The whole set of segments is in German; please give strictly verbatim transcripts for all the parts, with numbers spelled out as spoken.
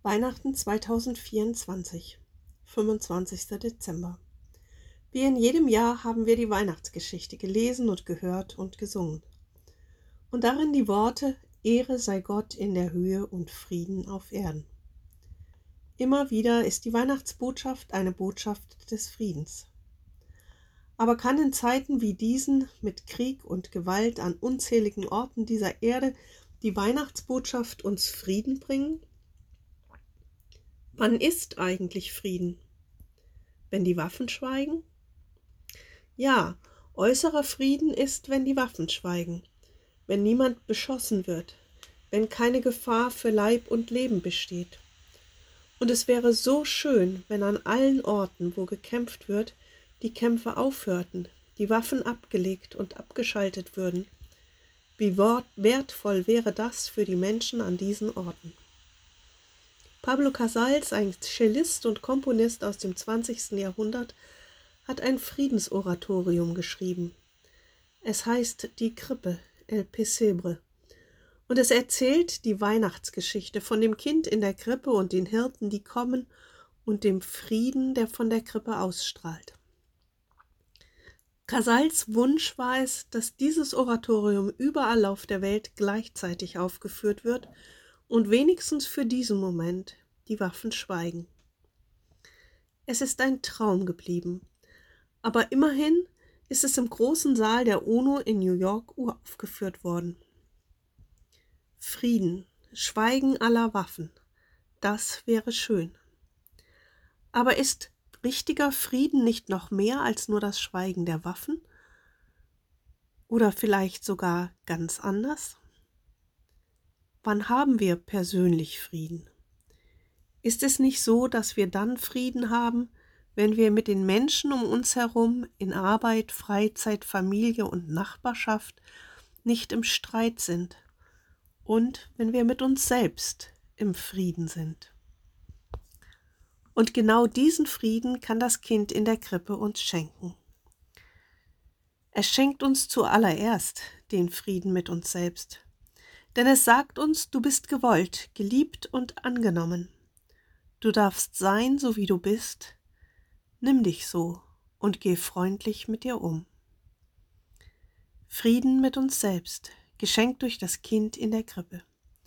Weihnachten zweitausendvierundzwanzig, fünfundzwanzigster Dezember. Wie in jedem Jahr haben wir die Weihnachtsgeschichte gelesen und gehört und gesungen. Und darin die Worte: Ehre sei Gott in der Höhe und Frieden auf Erden. Immer wieder ist die Weihnachtsbotschaft eine Botschaft des Friedens. Aber kann in Zeiten wie diesen mit Krieg und Gewalt an unzähligen Orten dieser Erde die Weihnachtsbotschaft uns Frieden bringen? Wann ist eigentlich Frieden? Wenn die Waffen schweigen? Ja, äußerer Frieden ist, wenn die Waffen schweigen, wenn niemand beschossen wird, wenn keine Gefahr für Leib und Leben besteht. Und es wäre so schön, wenn an allen Orten, wo gekämpft wird, die Kämpfe aufhörten, die Waffen abgelegt und abgeschaltet würden. Wie wertvoll wäre das für die Menschen an diesen Orten. Pablo Casals, ein Cellist und Komponist aus dem zwanzigsten Jahrhundert, hat ein Friedensoratorium geschrieben. Es heißt Die Krippe, El Pesebre, und es erzählt die Weihnachtsgeschichte von dem Kind in der Krippe und den Hirten, die kommen, und dem Frieden, der von der Krippe ausstrahlt. Casals Wunsch war es, dass dieses Oratorium überall auf der Welt gleichzeitig aufgeführt wird und wenigstens für diesen Moment die Waffen schweigen. Es ist ein Traum geblieben, aber immerhin ist es im großen Saal der UNO in New York uraufgeführt worden. Frieden, Schweigen aller Waffen, das wäre schön. Aber ist richtiger Frieden nicht noch mehr als nur das Schweigen der Waffen? Oder vielleicht sogar ganz anders? Wann haben wir persönlich Frieden? Ist es nicht so, dass wir dann Frieden haben, wenn wir mit den Menschen um uns herum in Arbeit, Freizeit, Familie und Nachbarschaft nicht im Streit sind und wenn wir mit uns selbst im Frieden sind? Und genau diesen Frieden kann das Kind in der Krippe uns schenken. Es schenkt uns zuallererst den Frieden mit uns selbst, denn es sagt uns, du bist gewollt, geliebt und angenommen. Du darfst sein, so wie du bist. Nimm dich so und geh freundlich mit dir um. Frieden mit uns selbst, geschenkt durch das Kind in der Krippe.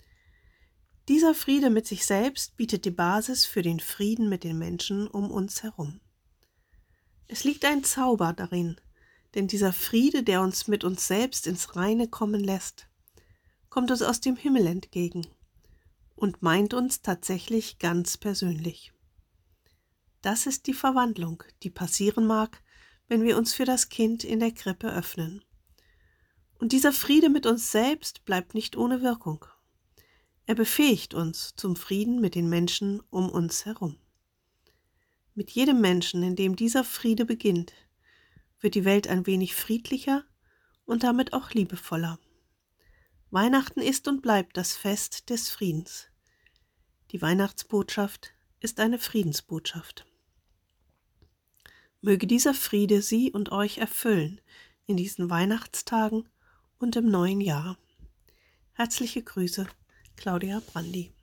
Dieser Friede mit sich selbst bietet die Basis für den Frieden mit den Menschen um uns herum. Es liegt ein Zauber darin, denn dieser Friede, der uns mit uns selbst ins Reine kommen lässt, kommt uns aus dem Himmel entgegen und meint uns tatsächlich ganz persönlich. Das ist die Verwandlung, die passieren mag, wenn wir uns für das Kind in der Krippe öffnen. Und dieser Friede mit uns selbst bleibt nicht ohne Wirkung. Er befähigt uns zum Frieden mit den Menschen um uns herum. Mit jedem Menschen, in dem dieser Friede beginnt, wird die Welt ein wenig friedlicher und damit auch liebevoller. Weihnachten ist und bleibt das Fest des Friedens. Die Weihnachtsbotschaft ist eine Friedensbotschaft. Möge dieser Friede Sie und euch erfüllen in diesen Weihnachtstagen und im neuen Jahr. Herzliche Grüße, Claudia Brandi.